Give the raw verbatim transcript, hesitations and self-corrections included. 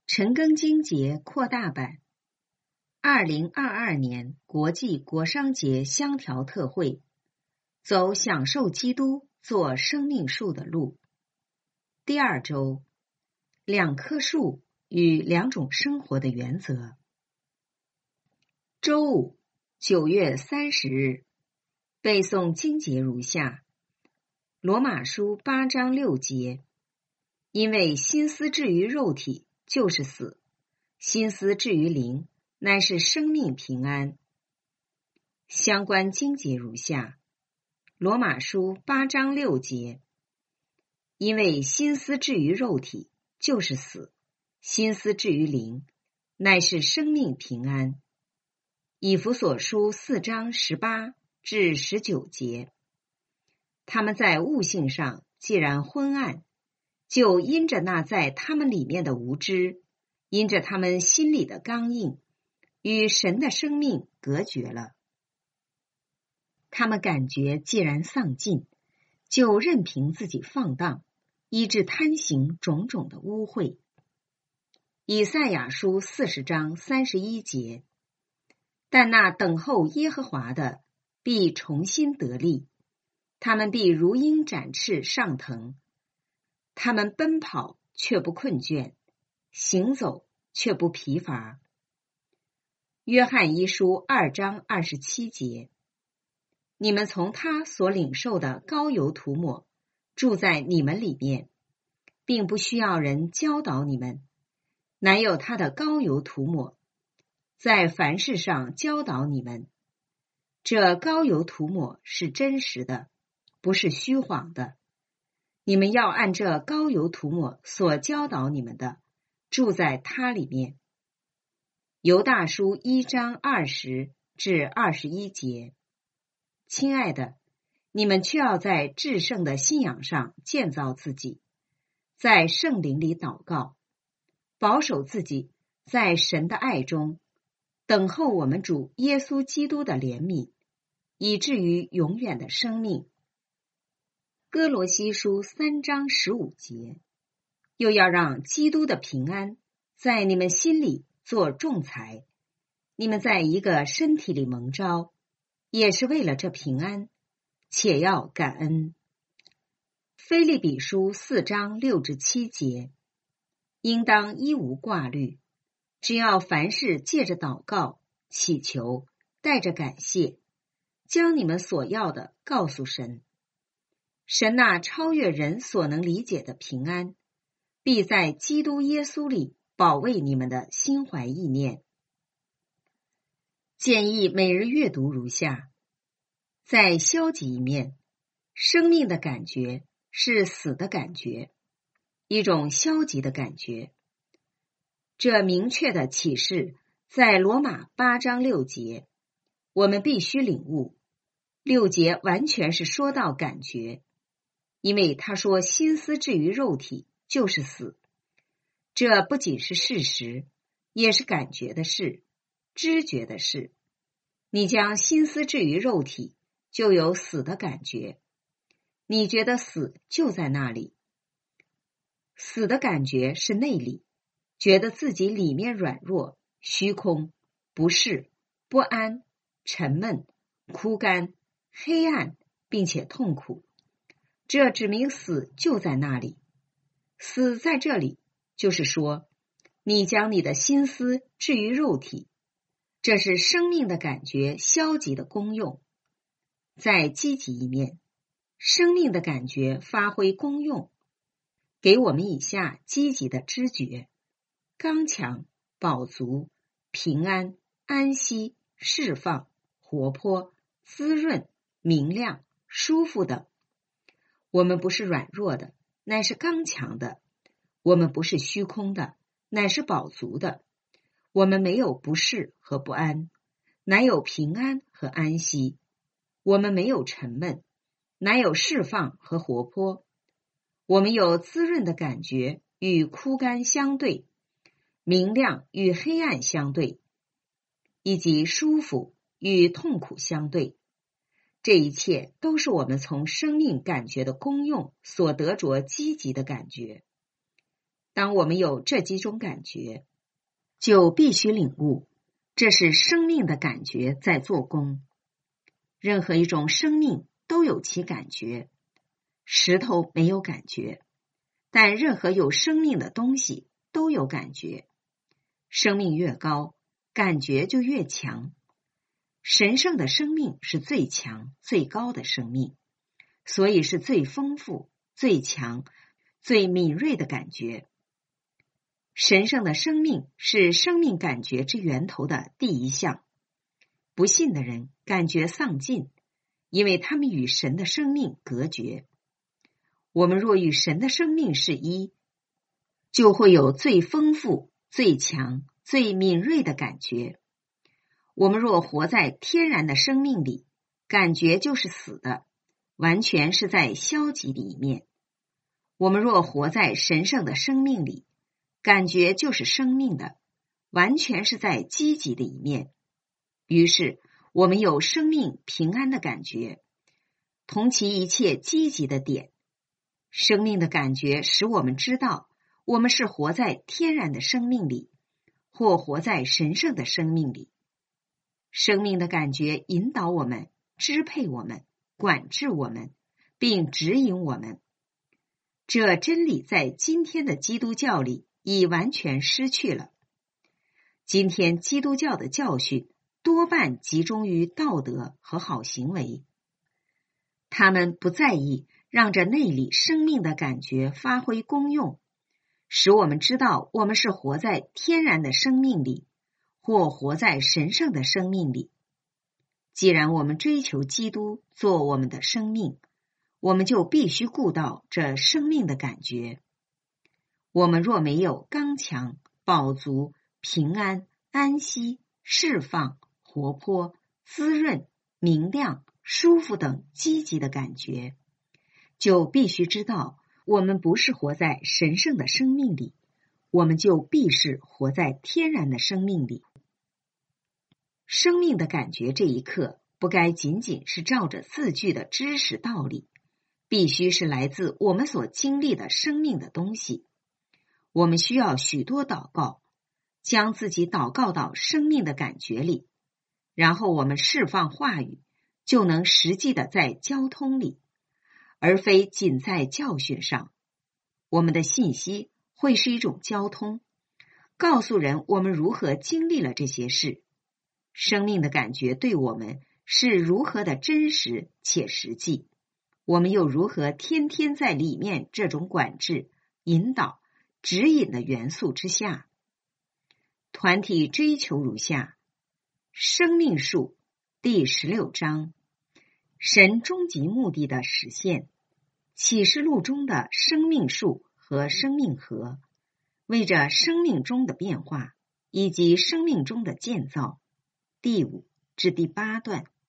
陈庚金节扩大版，二零二二年国际国商节香调特惠，走享受基督做生命树的路。第二周，两棵树与两种生活的原则。周五，九月三十日，背诵经节如下：罗马书八章六节，因为心思置于肉体，就是死；心思置于灵，乃是生命平安。相关经节如下：罗马书八章六节，因为心思置于肉体，就是死；心思置于灵，乃是生命平安。以弗所书四章十八至十九节，他们在悟性上既然昏暗，就因着那在他们里面的无知，因着他们心里的刚硬，与神的生命隔绝了。他们感觉既然丧尽，就任凭自己放荡，以致贪行种种的污秽。以赛亚书四十章三十一节，但那等候耶和华的必重新得力，他们必如鹰展翅上腾，他们奔跑却不困倦，行走却不疲乏。约翰一书二章二十七节，你们从他所领受的膏油涂抹，住在你们里面，并不需要人教导你们，乃有他的膏油涂抹，在凡事上教导你们。这膏油涂抹是真实的，不是虚谎的。你们要按这膏油涂抹所教导你们的，住在他里面。犹大书一章二十至二十一节，亲爱的，你们却要在至圣的信仰上建造自己，在圣灵里祷告，保守自己在神的爱中，等候我们主耶稣基督的怜悯，以至于永远的生命。哥罗西书三章十五节，又要让基督的平安在你们心里做仲裁。你们在一个身体里蒙召，也是为了这平安，且要感恩。腓立比书四章六至七节，应当一无挂虑，只要凡事借着祷告、祈求，带着感谢，将你们所要的告诉神。神那超越人所能理解的平安，必在基督耶稣里保卫你们的心怀意念。建议每日阅读如下：在消极一面，生命的感觉是死的感觉，一种消极的感觉。这明确的启示在罗马八章六节，我们必须领悟。六节完全是说到感觉，因为他说心思置于肉体就是死。这不仅是事实，也是感觉的事，知觉的事。你将心思置于肉体，就有死的感觉。你觉得死就在那里。死的感觉是内里，觉得自己里面软弱、虚空、不适、不安、沉闷、枯干、黑暗，并且痛苦。这指明死就在那里。死在这里，就是说，你将你的心思置于肉体，这是生命的感觉消极的功用。在积极一面，生命的感觉发挥功用，给我们以下积极的知觉：刚强、饱足、平安、安息、释放、活泼、滋润、明亮、舒服等。我们不是软弱的，乃是刚强的；我们不是虚空的，乃是饱足的；我们没有不适和不安，乃有平安和安息；我们没有沉闷，乃有释放和活泼；我们有滋润的感觉与枯干相对，明亮与黑暗相对，以及舒服与痛苦相对。这一切都是我们从生命感觉的功用所得着积极的感觉。 当我们有这几种感觉，就必须领悟，这是生命的感觉在做工。任何一种生命都有其感觉，石头没有感觉，但任何有生命的东西都有感觉。生命越高，感觉就越强。神圣的生命是最强、最高的生命，所以是最丰富、最强、最敏锐的感觉。神圣的生命是生命感觉之源头的第一项。不信的人感觉丧尽，因为他们与神的生命隔绝。我们若与神的生命是一，就会有最丰富、最强、最敏锐的感觉。我们若活在天然的生命里，感觉就是死的，完全是在消极的一面。我们若活在神圣的生命里，感觉就是生命的，完全是在积极的一面。于是我们有生命平安的感觉，同其一切积极的点。生命的感觉使我们知道，我们是活在天然的生命里，或活在神圣的生命里。生命的感觉引导我们，支配我们，管制我们，并指引我们。这真理在今天的基督教里已完全失去了。今天基督教的教训多半集中于道德和好行为，他们不在意让这内里生命的感觉发挥功用，使我们知道我们是活在天然的生命里，或活在神圣的生命里。既然我们追求基督做我们的生命，我们就必须顾到这生命的感觉。我们若没有刚强、饱足、平安、安息、释放、活泼、滋润、明亮、舒服等积极的感觉，就必须知道我们不是活在神圣的生命里，我们就必是活在天然的生命里。生命的感觉这一刻不该仅仅是照着字句的知识道理，必须是来自我们所经历的生命的东西。我们需要许多祷告，将自己祷告到生命的感觉里，然后我们释放话语，就能实际的在交通里，而非仅在教训上。我们的信息会是一种交通，告诉人我们如何经历了这些事。生命的感觉对我们是如何的真实且实际，我们又如何天天在里面这种管制、引导、指引的元素之下。团体追求如下：生命树第十六章，神终极目的的实现，启示录中的生命树和生命河，为着生命中的变化以及生命中的建造，第五至第八段。